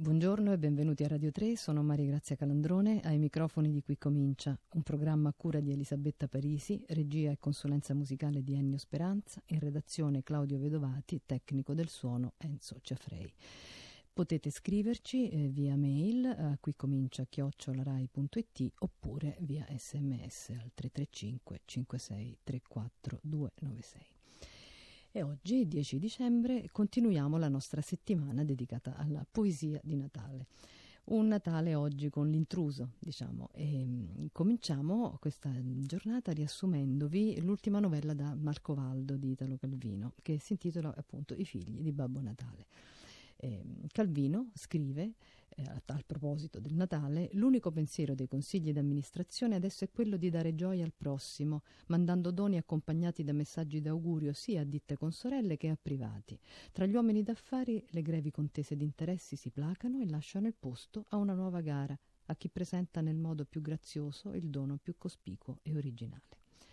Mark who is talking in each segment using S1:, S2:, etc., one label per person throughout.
S1: Buongiorno e benvenuti a Radio 3, sono Maria Grazia Calandrone, ai microfoni di Qui Comincia, un programma a cura di Elisabetta Parisi, regia e consulenza musicale di Ennio Speranza, in redazione Claudio Vedovati, tecnico del suono Enzo Ciafrei. Potete scriverci via mail a quicomincia@rai.it oppure via sms al 335 56 34 296. E oggi, 10 dicembre, continuiamo la nostra settimana dedicata alla poesia di Natale. Un Natale oggi con l'intruso, diciamo, e cominciamo questa giornata riassumendovi l'ultima novella da Marcovaldo di Italo Calvino, che si intitola appunto I figli di Babbo Natale. Calvino scrive al proposito del Natale: l'unico pensiero dei consigli d'amministrazione adesso è quello di dare gioia al prossimo, mandando doni accompagnati da messaggi d'augurio sia a ditte consorelle che a privati. Tra gli uomini d'affari le grevi contese di interessi si placano e lasciano il posto a una nuova gara, a chi presenta nel modo più grazioso il dono più cospicuo e originale.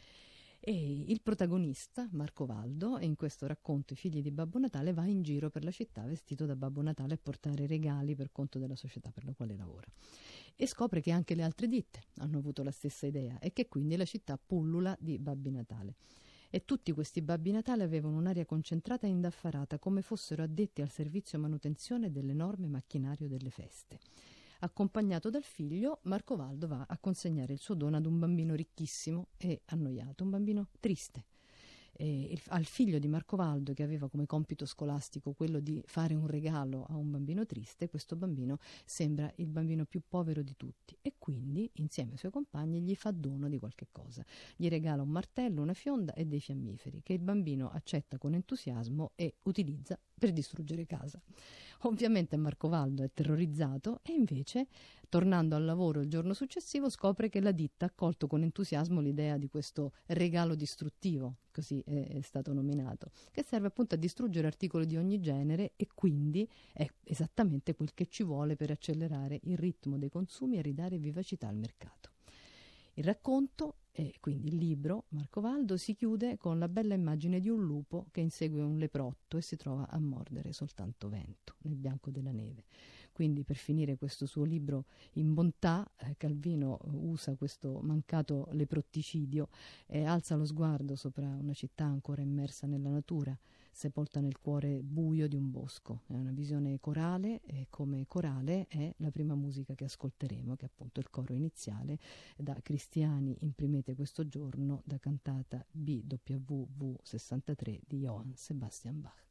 S1: E il protagonista, Marcovaldo, in questo racconto I figli di Babbo Natale, va in giro per la città vestito da Babbo Natale a portare regali per conto della società per la quale lavora. E scopre che anche le altre ditte hanno avuto la stessa idea e che quindi la città pullula di Babbi Natale. E tutti questi Babbi Natale avevano un'aria concentrata e indaffarata, come fossero addetti al servizio e manutenzione dell'enorme macchinario delle feste. Accompagnato dal figlio, Marcovaldo va a consegnare il suo dono ad un bambino ricchissimo e annoiato, un bambino triste. Al figlio di Marcovaldo, che aveva come compito scolastico quello di fare un regalo a un bambino triste, questo bambino sembra il bambino più povero di tutti e quindi, insieme ai suoi compagni, gli fa dono di qualche cosa. Gli regala un martello, una fionda e dei fiammiferi, che il bambino accetta con entusiasmo e utilizza per distruggere casa. Ovviamente Marcovaldo è terrorizzato e invece, tornando al lavoro il giorno successivo, scopre che la ditta ha accolto con entusiasmo l'idea di questo regalo distruttivo, così è stato nominato, che serve appunto a distruggere articoli di ogni genere e quindi è esattamente quel che ci vuole per accelerare il ritmo dei consumi e ridare vivacità al mercato. Il racconto, e quindi il libro, Marcovaldo, si chiude con la bella immagine di un lupo che insegue un leprotto e si trova a mordere soltanto vento nel bianco della neve. Quindi, per finire questo suo libro in bontà, Calvino usa questo mancato leprotticidio e alza lo sguardo sopra una città ancora immersa nella natura, sepolta nel cuore buio di un bosco. È una visione corale e come corale è la prima musica che ascolteremo, che è appunto il coro iniziale da Cristiani imprimete questo giorno, da cantata BWV 63 di Johann Sebastian Bach.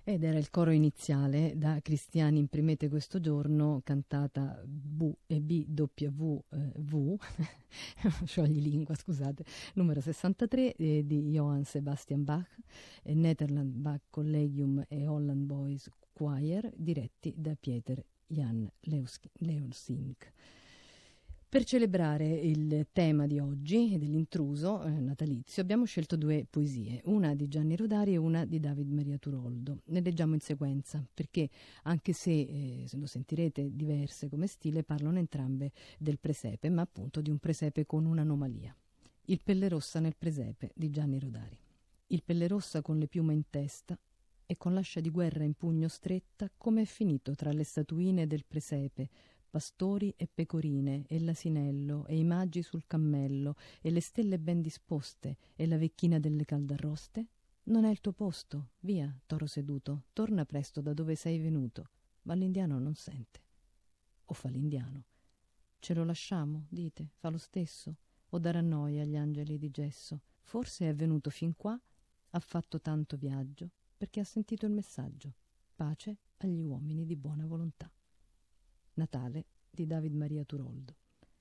S1: Ed era il coro iniziale da Cristiani imprimete questo giorno, cantata B e BW V, scioglilingua, scusate, numero 63 di Johann Sebastian Bach, Netherland Bach Collegium e Holland Boys Choir, diretti da Pieter Jan Leusink. Per celebrare il tema di oggi, dell'intruso natalizio, abbiamo scelto 2 poesie, una di Gianni Rodari e una di David Maria Turoldo. Ne leggiamo in sequenza, perché anche se lo sentirete diverse come stile, parlano entrambe del presepe, ma appunto di un presepe con un'anomalia. Il Pellerossa nel presepe di Gianni Rodari. Il Pellerossa con le piume in testa e con l'ascia di guerra in pugno stretta, come è finito tra le statuine del presepe, pastori e pecorine, e l'asinello, e i magi sul cammello, e le stelle ben disposte, e la vecchina delle caldarroste? Non è il tuo posto, via, toro seduto, torna presto da dove sei venuto. Ma l'indiano non sente. O fa l'indiano. Ce lo lasciamo, dite, fa lo stesso, o darà noia agli angeli di gesso. Forse è venuto fin qua, ha fatto tanto viaggio, perché ha sentito il messaggio. Pace agli uomini di buona volontà. Natale di David Maria Turoldo.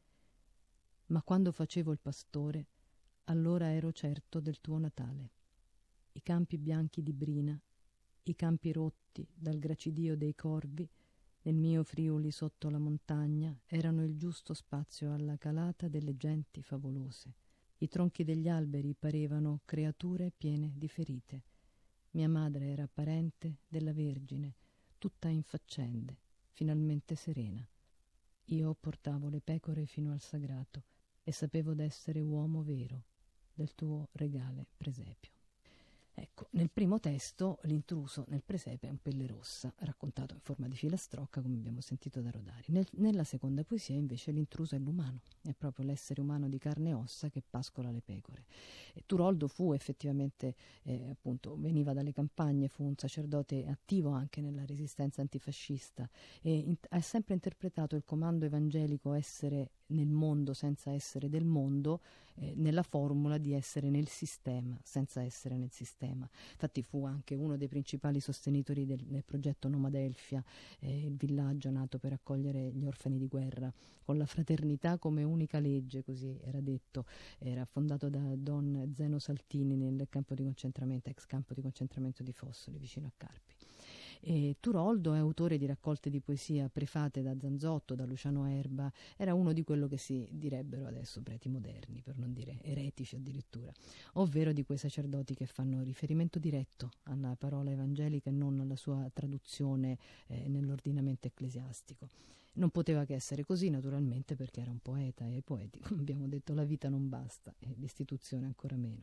S1: Ma quando facevo il pastore, allora ero certo del tuo Natale. I campi bianchi di brina, i campi rotti dal gracidio dei corvi, nel mio Friuli sotto la montagna, erano il giusto spazio alla calata delle genti favolose. I tronchi degli alberi parevano creature piene di ferite. Mia madre era parente della Vergine, tutta in faccende, finalmente serena. Io portavo le pecore fino al sagrato e sapevo d'essere uomo vero del tuo regale presepio. Ecco, nel primo testo l'intruso nel presepe è un Pellerossa, raccontato in forma di filastrocca, come abbiamo sentito da Rodari. Nella seconda poesia invece l'intruso è l'umano, è proprio l'essere umano di carne e ossa che pascola le pecore. Turoldo fu effettivamente, appunto, veniva dalle campagne, fu un sacerdote attivo anche nella resistenza antifascista e ha sempre interpretato il comando evangelico essere nel mondo senza essere del mondo, nella formula di essere nel sistema senza essere nel sistema. Infatti fu anche uno dei principali sostenitori del progetto Nomadelfia, il villaggio nato per accogliere gli orfani di guerra con la fraternità come unica legge, così era detto. Era fondato da Don Zeno Saltini nel campo di concentramento, ex campo di concentramento di Fossoli, vicino a Carpi. Turoldo è autore di raccolte di poesia prefate da Zanzotto, da Luciano Erba. Era uno di quello che si direbbero adesso preti moderni, per non dire eretici addirittura, ovvero di quei sacerdoti che fanno riferimento diretto alla parola evangelica e non alla sua traduzione nell'ordinamento ecclesiastico. Non poteva che essere così, naturalmente, perché era un poeta e ai poeti, come abbiamo detto, la vita non basta e l'istituzione ancora meno.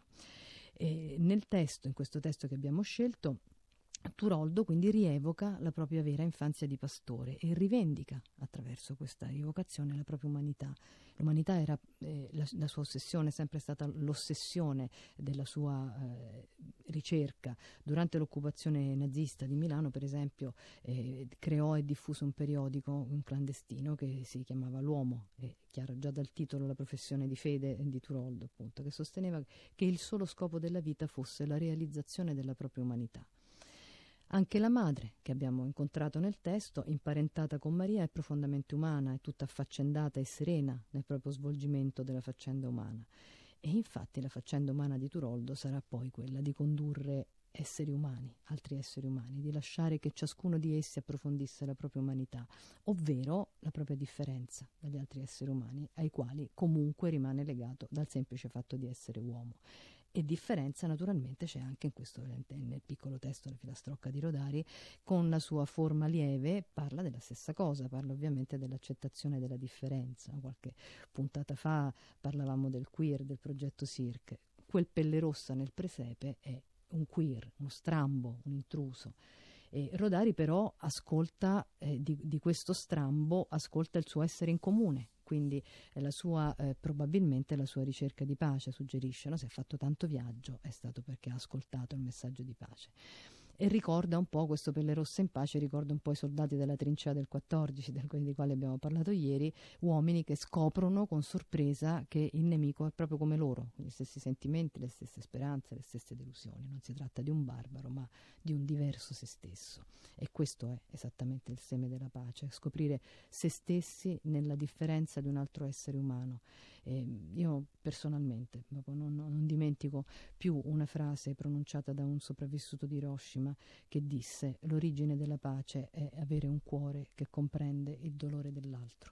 S1: Nel testo, in questo testo che abbiamo scelto, Turoldo quindi rievoca la propria vera infanzia di pastore e rivendica attraverso questa rievocazione la propria umanità. L'umanità era la sua ossessione, è sempre stata l'ossessione della sua ricerca. Durante l'occupazione nazista di Milano, per esempio, creò e diffuse un periodico, un clandestino, che si chiamava L'Uomo, e chiaro già dal titolo la professione di fede di Turoldo, appunto, che sosteneva che il solo scopo della vita fosse la realizzazione della propria umanità. Anche la madre, che abbiamo incontrato nel testo, imparentata con Maria, è profondamente umana, è tutta affaccendata e serena nel proprio svolgimento della faccenda umana. E infatti la faccenda umana di Turoldo sarà poi quella di condurre esseri umani, altri esseri umani, di lasciare che ciascuno di essi approfondisse la propria umanità, ovvero la propria differenza dagli altri esseri umani, ai quali comunque rimane legato dal semplice fatto di essere uomo. E differenza naturalmente c'è anche in questo, nel piccolo testo, la filastrocca di Rodari, con la sua forma lieve, parla della stessa cosa, parla ovviamente dell'accettazione della differenza. Qualche puntata fa parlavamo del queer, del progetto Cirque. Quel Pellerossa nel presepe è un queer, uno strambo, un intruso. E Rodari però ascolta di questo strambo, ascolta il suo essere in comune, quindi la sua, probabilmente la sua ricerca di pace, suggerisce, no? Se ha fatto tanto viaggio è stato perché ha ascoltato il messaggio di pace. e ricorda un po', questo Pelle Rossa in pace ricorda un po' i soldati della trincea del 14, dei quali abbiamo parlato ieri, uomini che scoprono con sorpresa che il nemico è proprio come loro, con gli stessi sentimenti, le stesse speranze, le stesse delusioni. Non si tratta di un barbaro, ma di un diverso se stesso. E questo è esattamente il seme della pace, scoprire se stessi nella differenza di un altro essere umano. Io personalmente non dimentico più una frase pronunciata da un sopravvissuto di Hiroshima che disse: l'origine della pace è avere un cuore che comprende il dolore dell'altro.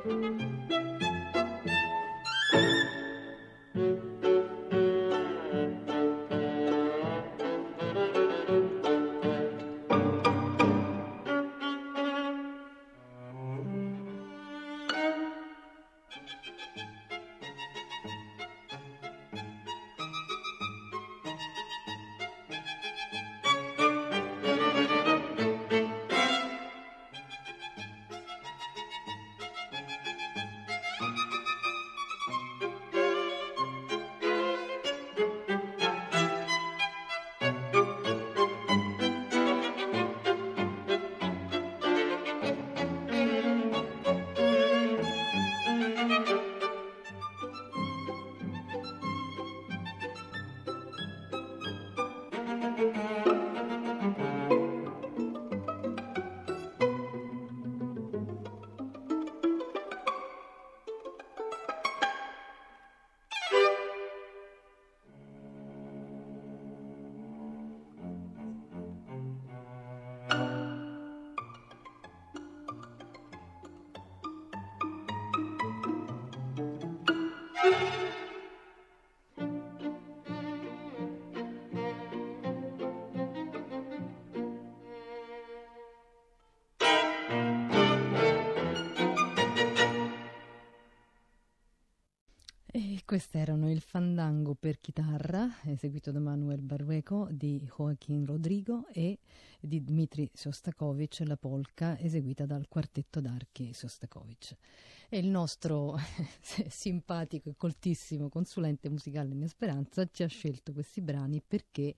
S1: E questi erano il Fandango per chitarra, eseguito da Manuel Barrueco, di Joaquín Rodrigo, e di Dmitri Shostakovich, la polka, eseguita dal quartetto d'archi Shostakovich. E il nostro simpatico e coltissimo consulente musicale Mia Speranza ci ha scelto questi brani perché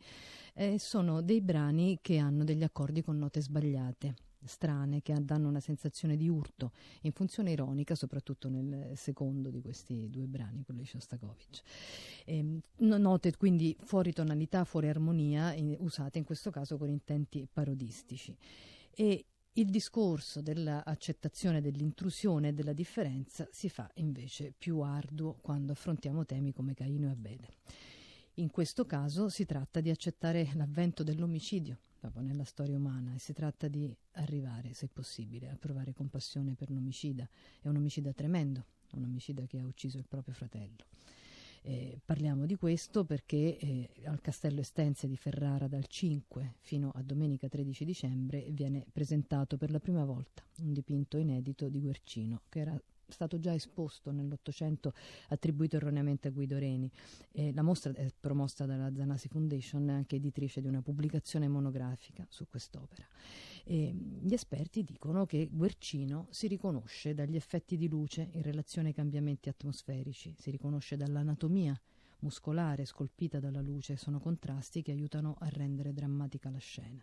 S1: sono dei brani che hanno degli accordi con note sbagliate, strane, che danno una sensazione di urto, in funzione ironica, soprattutto nel secondo di questi due brani, quello di Shostakovich. Note quindi fuori tonalità, fuori armonia, usate in questo caso con intenti parodistici. E il discorso dell'accettazione dell'intrusione e della differenza si fa invece più arduo quando affrontiamo temi come Caino e Abele. In questo caso si tratta di accettare l'avvento dell'omicidio proprio nella storia umana, e si tratta di arrivare, se possibile, a provare compassione per l'omicida. È un omicida tremendo, un omicida che ha ucciso il proprio fratello. Parliamo di questo perché al Castello Estense di Ferrara dal 5 fino a domenica 13 dicembre viene presentato per la prima volta un dipinto inedito di Guercino, che era stato già esposto nell'Ottocento, attribuito erroneamente a Guido Reni. La mostra è promossa dalla Zanasi Foundation, anche editrice di una pubblicazione monografica su quest'opera. Gli esperti dicono che Guercino si riconosce dagli effetti di luce in relazione ai cambiamenti atmosferici, si riconosce dall'anatomia muscolare scolpita dalla luce, sono contrasti che aiutano a rendere drammatica la scena.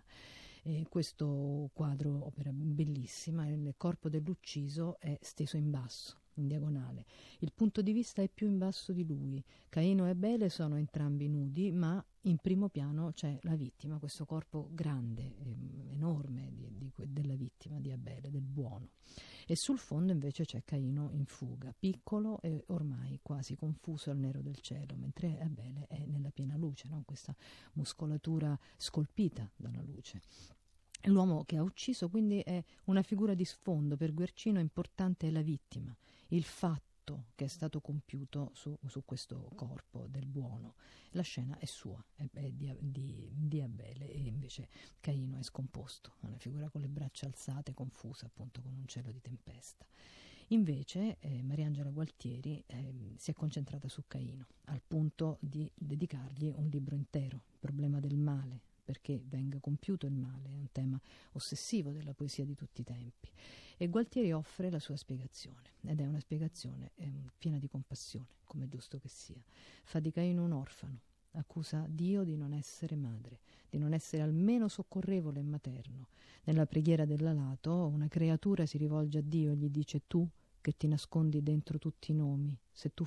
S1: Questo quadro, opera bellissima, il corpo dell'ucciso è steso in basso, in diagonale. Il punto di vista è più in basso di lui. Caino e Abele sono entrambi nudi, ma in primo piano c'è la vittima, questo corpo grande, enorme della vittima di Abele, del buono. E sul fondo invece c'è Caino in fuga, piccolo e ormai quasi confuso al nero del cielo, mentre Abele è nella piena luce, no? Questa muscolatura scolpita dalla luce. L'uomo che ha ucciso quindi è una figura di sfondo. Per Guercino importante è la vittima, il fatto che è stato compiuto su questo corpo del buono. La scena è sua, è di Abele, e invece Caino è scomposto, è una figura con le braccia alzate, confusa appunto con un cielo di tempesta. Invece Mariangela Gualtieri si è concentrata su Caino, al punto di dedicargli un libro intero, Il problema del male, perché venga compiuto il male, è un tema ossessivo della poesia di tutti i tempi. E Gualtieri offre la sua spiegazione, ed è una spiegazione piena di compassione, come è giusto che sia. Fa di Caino un orfano, accusa Dio di non essere madre, di non essere almeno soccorrevole e materno. Nella preghiera dell'alato una creatura si rivolge a Dio e gli dice: tu che ti nascondi dentro tutti i nomi, se tu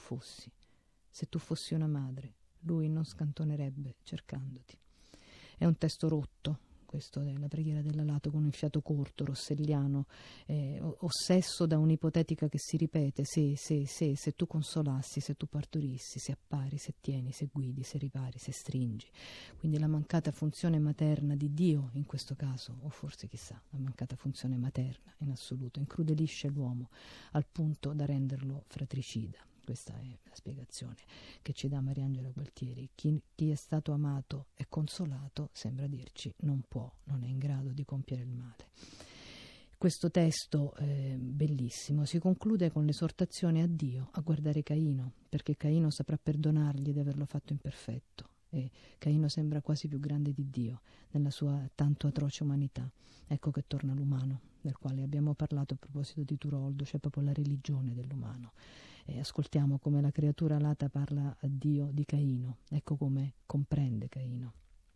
S1: fossi una madre, lui non scantonerebbe cercandoti. È un testo rotto, questo della preghiera dell'alato con il fiato corto, rosselliano, ossesso da un'ipotetica che si ripete: se tu consolassi, se tu partorissi, se appari, se tieni, se guidi, se ripari, se stringi. Quindi la mancata funzione materna di Dio in questo caso, o forse chissà, la mancata funzione materna in assoluto, incrudelisce l'uomo al punto da renderlo fratricida. Questa è la spiegazione che ci dà Mariangela Gualtieri. Chi è stato amato e consolato, sembra dirci, non è in grado di compiere il male. Questo testo bellissimo si conclude con l'esortazione a Dio a guardare Caino, perché Caino saprà perdonargli di averlo fatto imperfetto, e Caino sembra quasi più grande di Dio nella sua tanto atroce umanità. Ecco che torna l'umano, del quale abbiamo parlato a proposito di Turoldo, cioè proprio la religione dell'umano. E ascoltiamo come la creatura alata parla a Dio di Caino. Ecco come comprende Caino.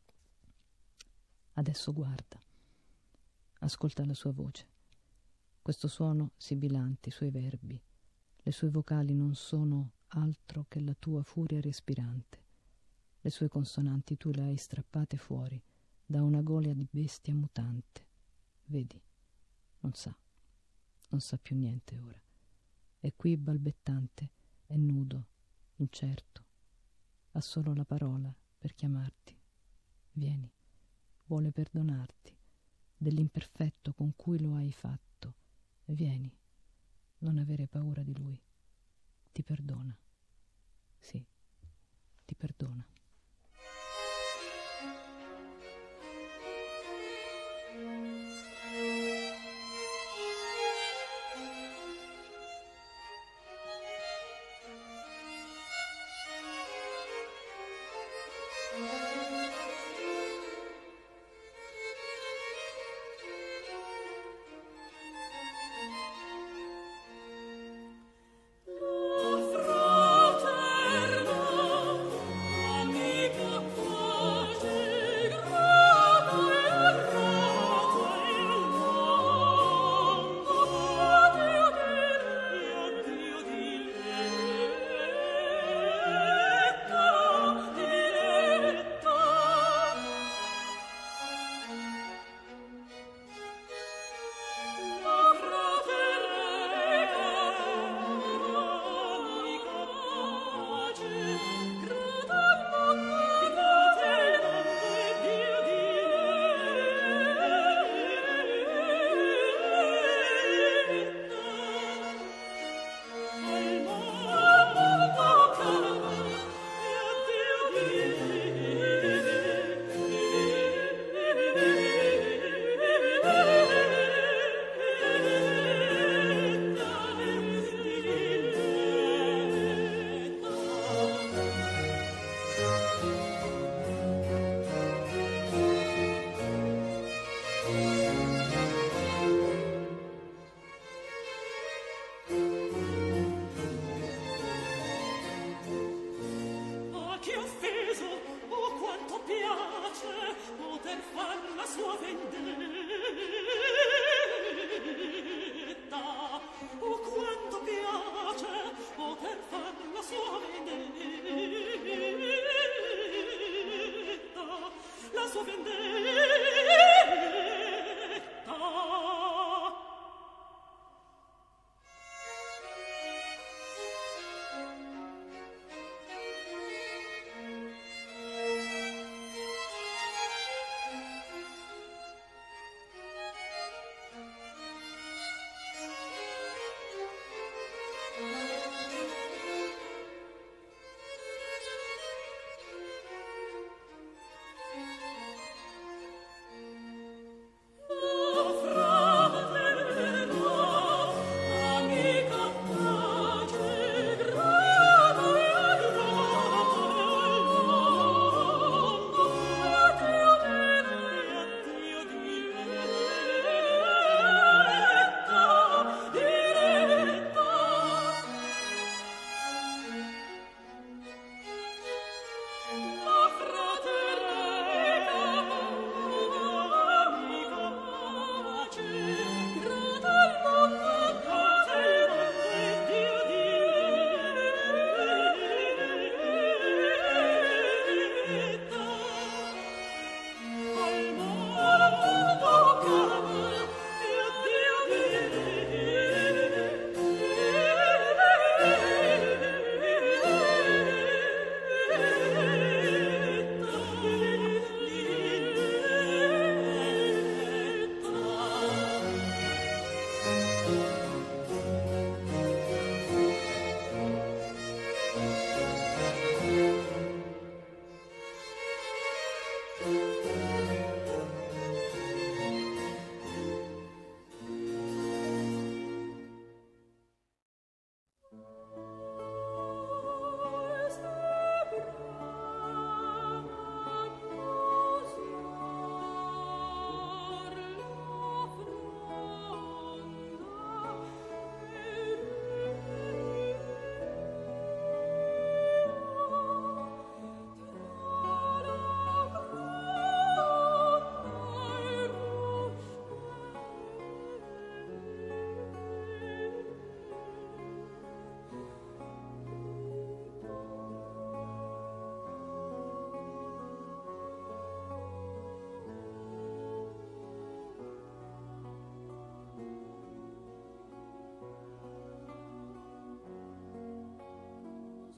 S1: Adesso guarda, ascolta la sua voce. Questo suono sibilante, i suoi verbi, le sue vocali non sono altro che la tua furia respirante. Le sue consonanti tu le hai strappate fuori da una gola di bestia mutante. Vedi, non sa più niente ora. È qui balbettante, è nudo, incerto. Ha solo la parola per chiamarti. Vieni, vuole perdonarti dell'imperfetto con cui lo hai fatto. Vieni, non avere paura di lui. Ti perdona. Sì, ti perdona.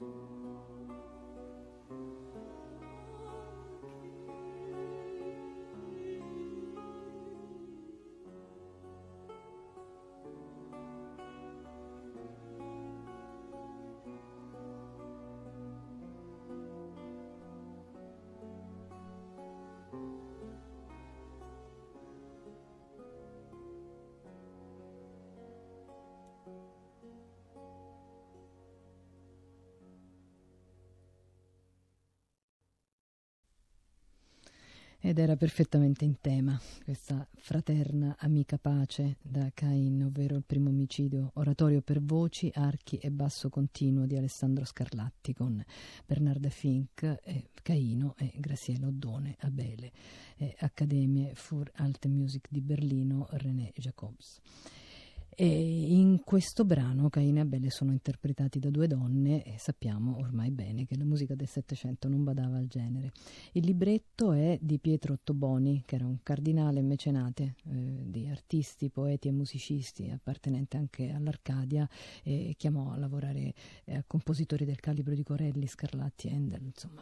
S1: Ed era perfettamente in tema questa fraterna amica pace da Cain, ovvero il primo omicidio, oratorio per voci, archi e basso continuo di Alessandro Scarlatti con Bernarda Fink, Caino e Graciela Oddone, Abele, Accademie für Alte Musik di Berlino, René Jacobs. E in questo brano Caino e Abele sono interpretati da due donne e sappiamo ormai bene che la musica del Settecento non badava al genere. Il libretto è di Pietro Ottoboni, che era un cardinale mecenate di artisti, poeti e musicisti, appartenente anche all'Arcadia, e chiamò a lavorare a compositori del calibro di Corelli, Scarlatti, Handel, insomma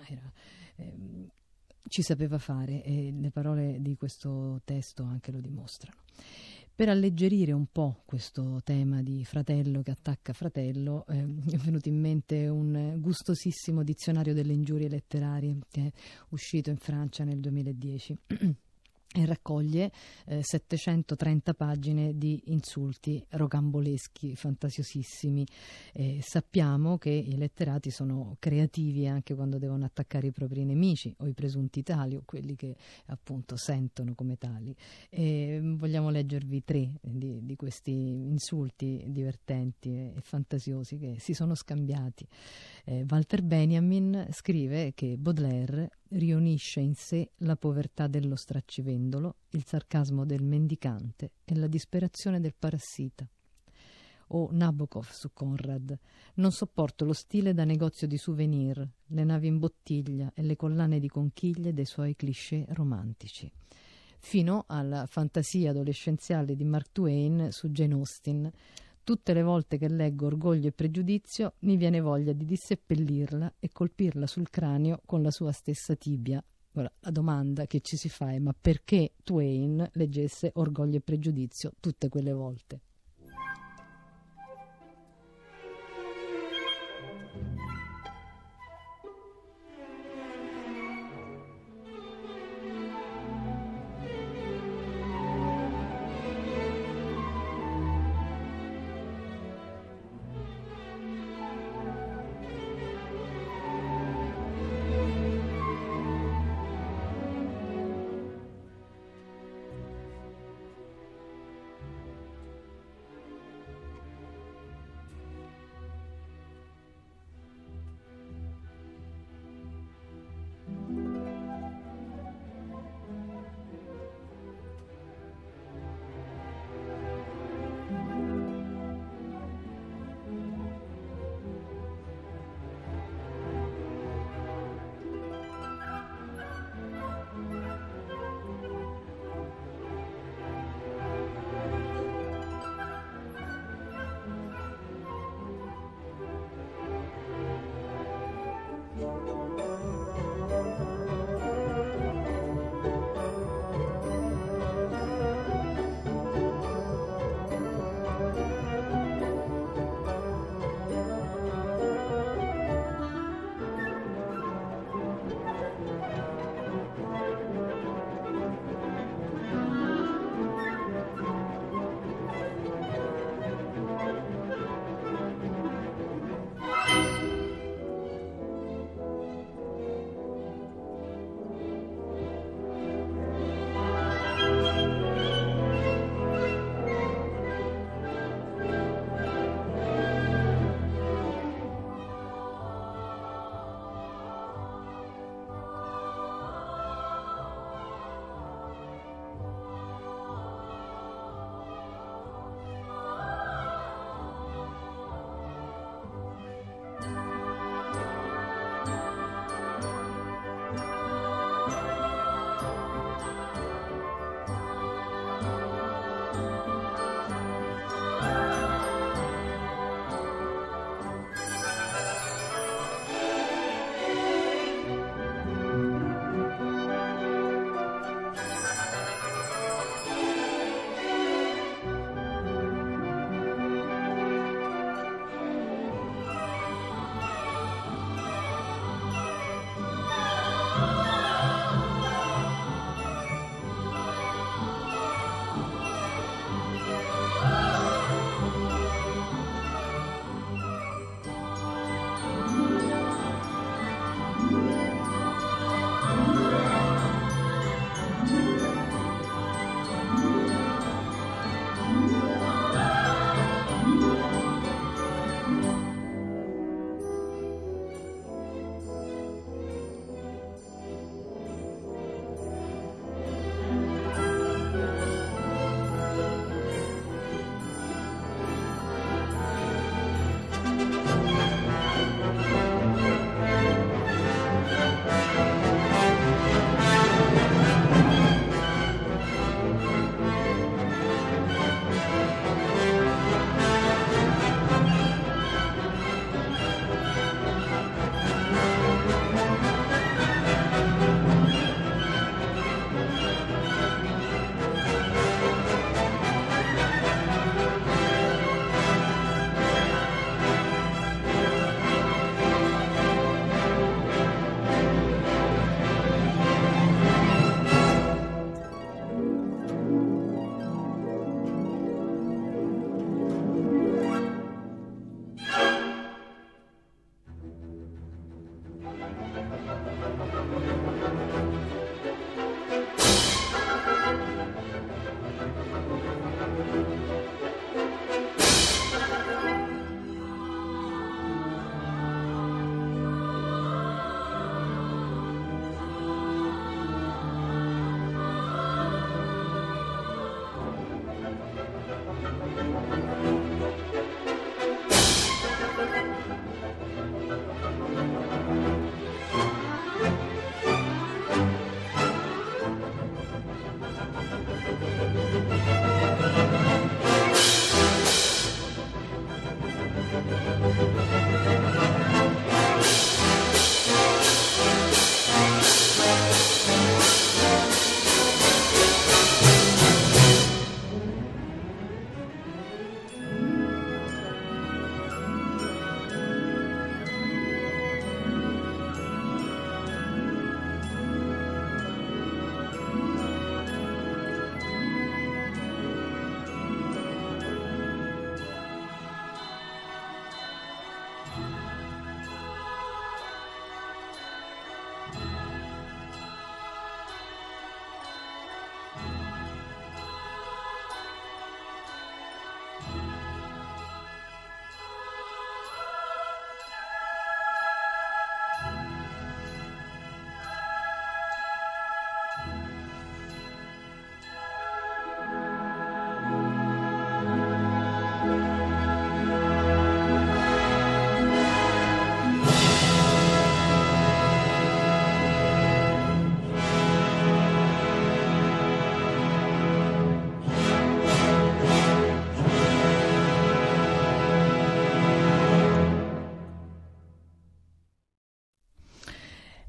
S1: ci sapeva fare, e le parole di questo testo anche lo dimostrano. Per alleggerire un po' questo tema di fratello che attacca fratello, è venuto in mente un gustosissimo dizionario delle ingiurie letterarie che è uscito in Francia nel 2010 e raccoglie 730 pagine di insulti rocamboleschi, fantasiosissimi. Sappiamo che i letterati sono creativi anche quando devono attaccare i propri nemici o i presunti tali o quelli che appunto sentono come tali. Vogliamo leggervi 3 di questi insulti divertenti e fantasiosi che si sono scambiati. Walter Benjamin scrive che Baudelaire riunisce in sé la povertà dello straccivendolo, il sarcasmo del mendicante e la disperazione del parassita. O Nabokov su Conrad: non sopporto lo stile da negozio di souvenir, le navi in bottiglia e le collane di conchiglie dei suoi cliché romantici. Fino alla fantasia adolescenziale di Mark Twain su Jane Austen: tutte le volte che leggo Orgoglio e Pregiudizio mi viene voglia di disseppellirla e colpirla sul cranio con la sua stessa tibia. Ora, la domanda che ci si fa è: ma perché Twain leggesse Orgoglio e Pregiudizio tutte quelle volte?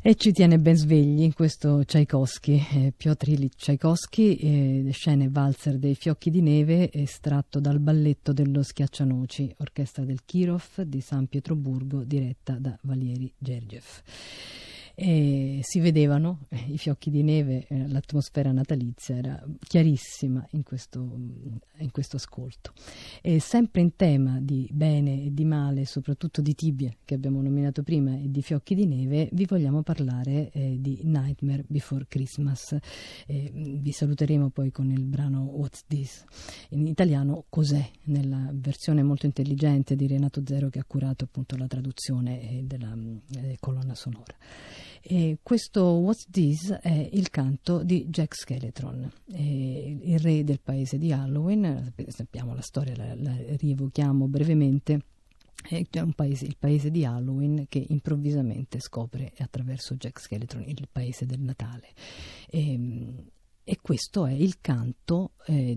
S1: E ci tiene ben svegli in questo Tchaikovsky, Piotr Ilyich Tchaikovsky, scene valzer dei fiocchi di neve, estratto dal balletto dello Schiaccianoci, orchestra del Kirov di San Pietroburgo, diretta da Valery Gergiev. E si vedevano i fiocchi di neve, l'atmosfera natalizia era chiarissima in questo ascolto. E sempre in tema di bene e di male, soprattutto di tibie che abbiamo nominato prima e di fiocchi di neve, vi vogliamo parlare di Nightmare Before Christmas. Vi saluteremo poi con il brano What's This? In italiano Cos'è? Nella versione molto intelligente di Renato Zero, che ha curato appunto la traduzione della colonna sonora. E questo What's This è il canto di Jack Skellefteon, il re del paese di Halloween. Sappiamo la storia, la rievochiamo brevemente. È il paese di Halloween che improvvisamente scopre attraverso Jack Skellefteon il paese del Natale. E questo è il canto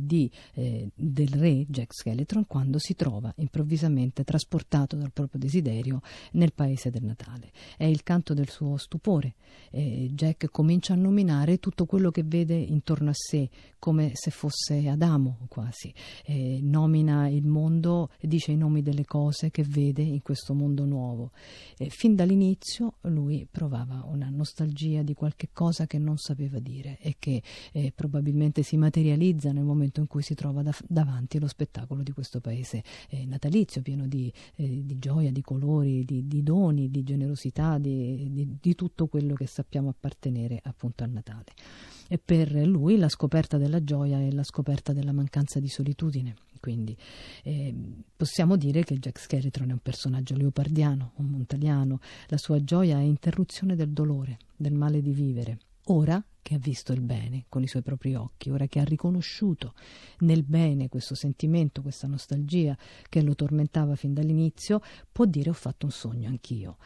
S1: del re Jack Skellefteon quando si trova improvvisamente trasportato dal proprio desiderio nel paese del Natale. È il canto del suo stupore. Jack comincia a nominare tutto quello che vede intorno a sé, come se fosse Adamo quasi. Nomina il mondo, dice i nomi delle cose che vede in questo mondo nuovo. Fin dall'inizio lui provava una nostalgia di qualche cosa che non sapeva dire e che probabilmente si materializza nel momento in cui si trova davanti allo spettacolo di questo paese natalizio, pieno di gioia, di colori, di doni, di generosità, di tutto quello che sappiamo appartenere appunto al Natale. E per lui la scoperta della gioia è la scoperta della mancanza di solitudine. Quindi possiamo dire che Jack Skellefteon è un personaggio leopardiano, un montaliano. La sua gioia è interruzione del dolore, del male di vivere. Ora che ha visto il bene con i suoi propri occhi, ora che ha riconosciuto nel bene questo sentimento, questa nostalgia che lo tormentava fin dall'inizio, può dire: ho fatto un sogno anch'io.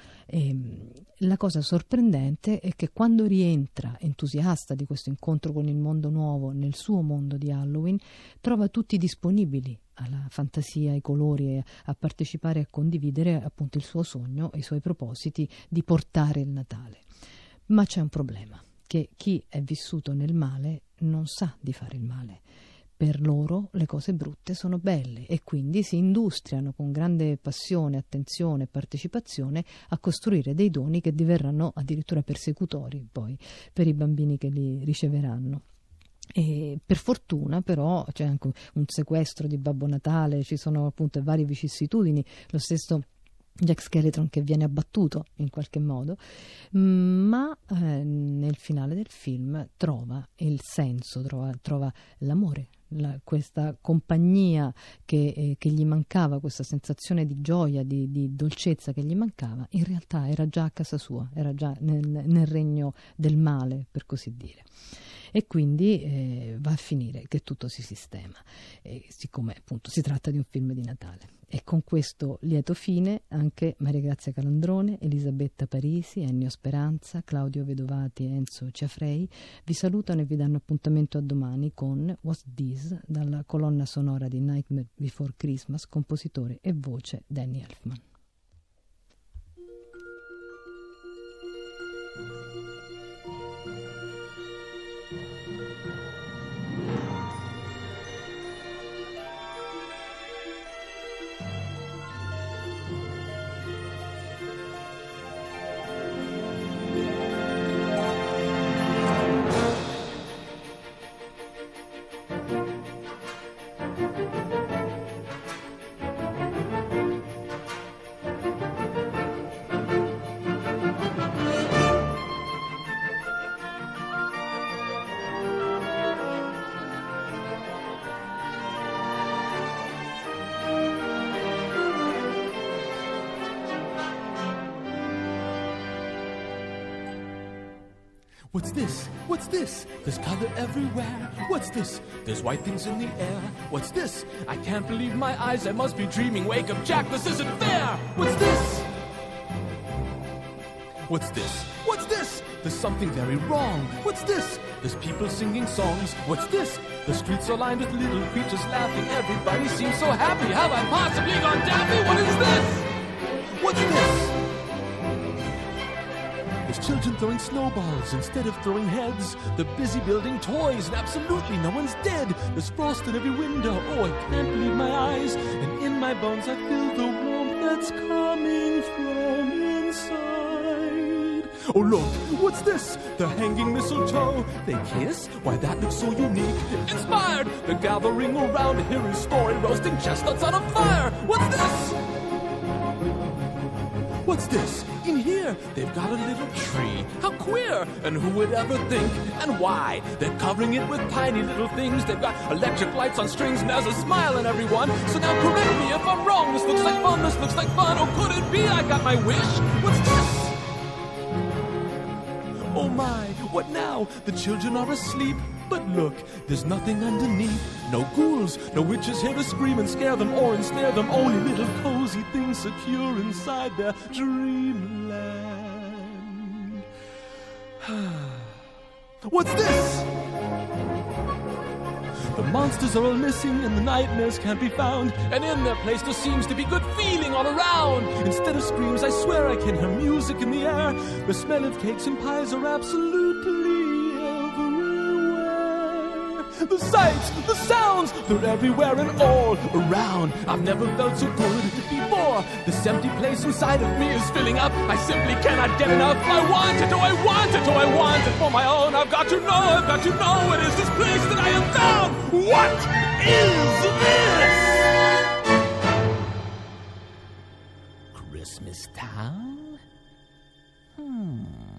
S1: La cosa sorprendente è che quando rientra entusiasta di questo incontro con il mondo nuovo nel suo mondo di Halloween, trova tutti disponibili alla fantasia, ai colori, a partecipare e a condividere appunto il suo sogno e i suoi propositi di portare il Natale. Ma c'è un problema, che chi è vissuto nel male non sa di fare il male. Per loro le cose brutte sono belle e quindi si industriano con grande passione, attenzione e partecipazione a costruire dei doni che diverranno addirittura persecutori poi per i bambini che li riceveranno. E per fortuna però c'è anche un sequestro di Babbo Natale, ci sono appunto varie vicissitudini, lo stesso Jack Skellefteon che viene abbattuto in qualche modo, ma nel finale del film trova il senso, trova l'amore, questa compagnia che gli mancava, questa sensazione di gioia, di dolcezza che gli mancava, in realtà era già a casa sua, era già nel regno del male, per così dire. E quindi va a finire che tutto si sistema, siccome appunto si tratta di un film di Natale. E con questo lieto fine anche Maria Grazia Calandrone, Elisabetta Parisi, Ennio Speranza, Claudio Vedovati e Enzo Ciafrei vi salutano e vi danno appuntamento a domani con What's This, dalla colonna sonora di Nightmare Before Christmas, compositore e voce Danny Elfman.
S2: What's this? What's this? There's color everywhere. What's this? There's white things in the air. What's this? I can't believe my eyes. I must be dreaming. Wake up, Jack. This isn't fair. What's this? What's this? What's this? There's something very wrong. What's this? There's people singing songs. What's this? The streets are lined with little creatures laughing. Everybody seems so happy. Have I possibly gone daffy? What is this? What's this? There's children throwing snowballs instead of throwing heads. They're busy building toys and absolutely no one's dead. There's frost in every window, oh I can't believe my eyes. And in my bones I feel the warmth that's coming from inside. Oh look, what's this? They're hanging mistletoe. They kiss? Why that looks so unique. Inspired! They're gathering around to hear his story, roasting chestnuts on a fire. What's this? What's this? In here, they've got a little tree. How queer! And who would ever think? And why? They're covering it with tiny little things. They've got electric lights on strings and there's a smile in everyone. So now correct me if I'm wrong. This looks like fun, this looks like fun. Oh, could it be I got my wish? What's this? Oh my, what now? The children are asleep. But look, there's nothing underneath. No ghouls, no witches here to scream and scare them or ensnare them. Only little cozy things secure inside their dreamland. What's this? The monsters are all missing and the nightmares can't be found. And in their place there seems to be good feeling all around. Instead of screams, I swear I can hear music in the air. The smell of cakes and pies are absolutely the sights, the sounds, they're everywhere and all around. I've never felt so good before. This empty place inside of me is filling up. I simply cannot get enough. I want it, oh I want it, oh I want it for my own. I've got to know it is this place that I have found. What is this? Christmas Town?